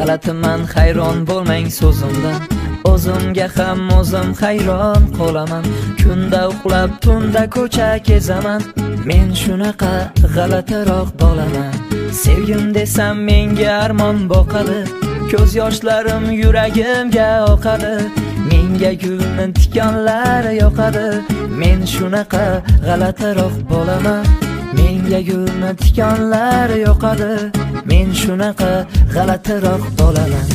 G'alatiman, hayron bo'lmang so'zimdan. O'zimga ham o'zim hayron qolaman. Kunda uxlab, tunda ko'cha kezaman. Men shunaqa g'alatiroq bolaman. Sevgim desam menga armon boqadi. Ko'z yoshlarim yuragimga oqadi. Menga gulni tikonlar yoqadi. Men shunaqa g'alatiroq bolaman. Menga gulni tikonlar yoqadi. Men shunaqa g'alatiroq bolaman.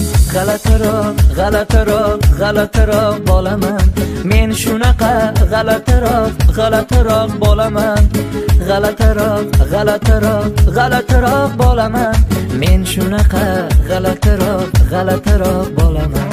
G'alatiroq bolaman. Men shunaqa g'alatiroq bolaman. G'alatiroq bolaman. Men shunaqa g'alatiroq bolaman.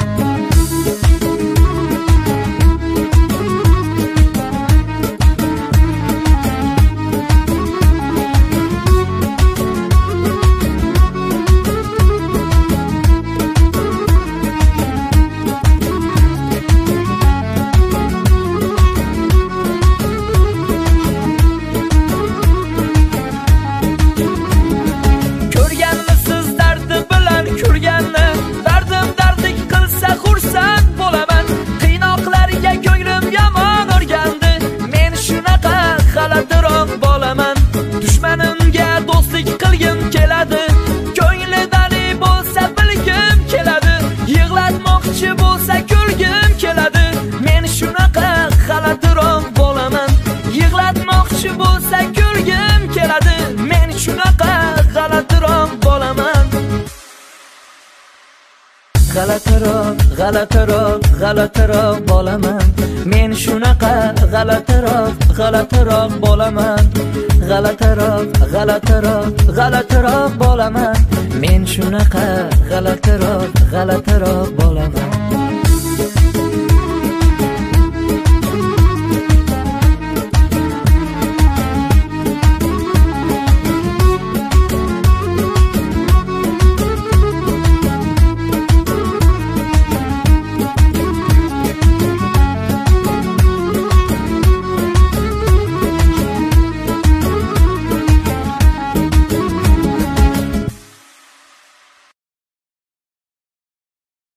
Dushmanimga do'stlik qilgim keladi. Ko'nglidan bo'lsa bilgim keladi. Yig'latmoqchi bo'lsa kulgim keladi. Men shunaqa g'alatiroq bolaman. Yig'latmoqchi bo'lsa kulgim keladi. Men shunaqa g'alatiroq bolaman. G'alatiroq bolaman. Men shunaqa g'alatiroq bolaman. G'alatiroq bolaman. Men shunaqa g'alatiroq bolaman.